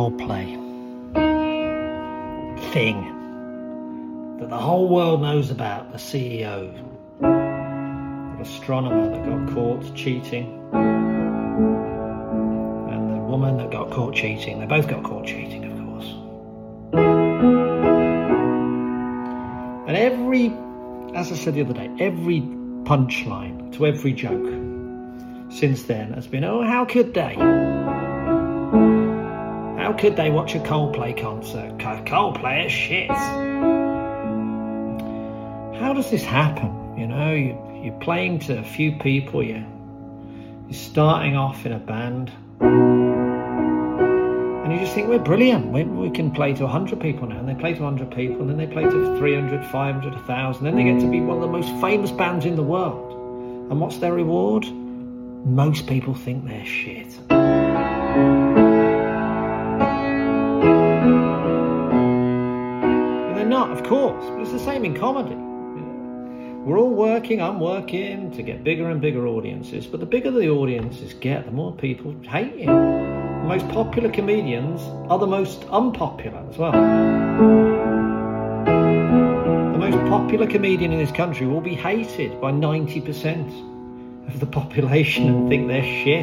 Coldplay thing that the whole world knows about, the CEO, the astronomer that got caught cheating, and the woman that got caught cheating. They both got caught cheating, of course. And as I said the other day, every punchline to every joke since then has been, oh, how could they? How could they watch a Coldplay concert? Coldplay is shit. How does this happen? You know, you're playing to a few people, you're starting off in a band, and you just think, we're brilliant. We can play to 100 people now, and they play to 100 people, and then they play to 300, 500, 1,000, then they get to be one of the most famous bands in the world. And what's their reward? Most people think they're shit. And they're not, of course, but it's the same in comedy. We're all working, I'm working to get bigger and bigger audiences, but the bigger the audiences get, the more people hate you. The most popular comedians are the most unpopular as well. The most popular comedian in this country will be hated by 90% of the population and think they're shit.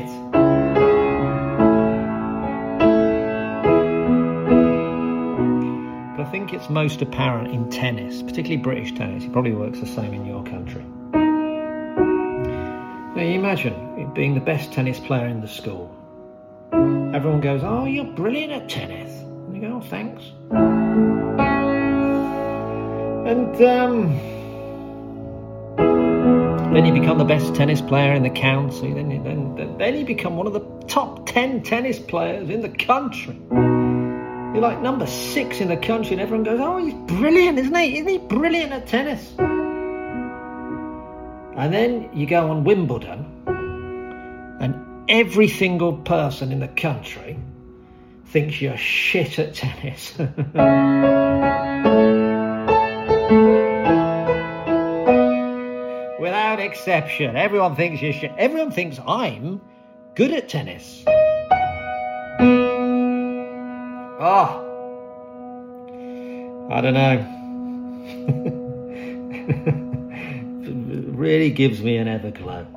But I think it's most apparent in tennis, particularly British tennis. It probably works the same in your country. Now you imagine being the best tennis player in the school. Everyone goes, oh, you're brilliant at tennis. And you go, oh, thanks. And then you become the best tennis player in the county. Then you become one of the top 10 tennis players in the country. You're like number 6 in the country, and everyone goes, oh, he's brilliant, isn't he? Isn't he brilliant at tennis? And then you go on Wimbledon, and every single person in the country thinks you're shit at tennis. Without exception, everyone thinks you're shit. Everyone thinks I'm good at tennis. Oh, I don't know. It really gives me an everglow.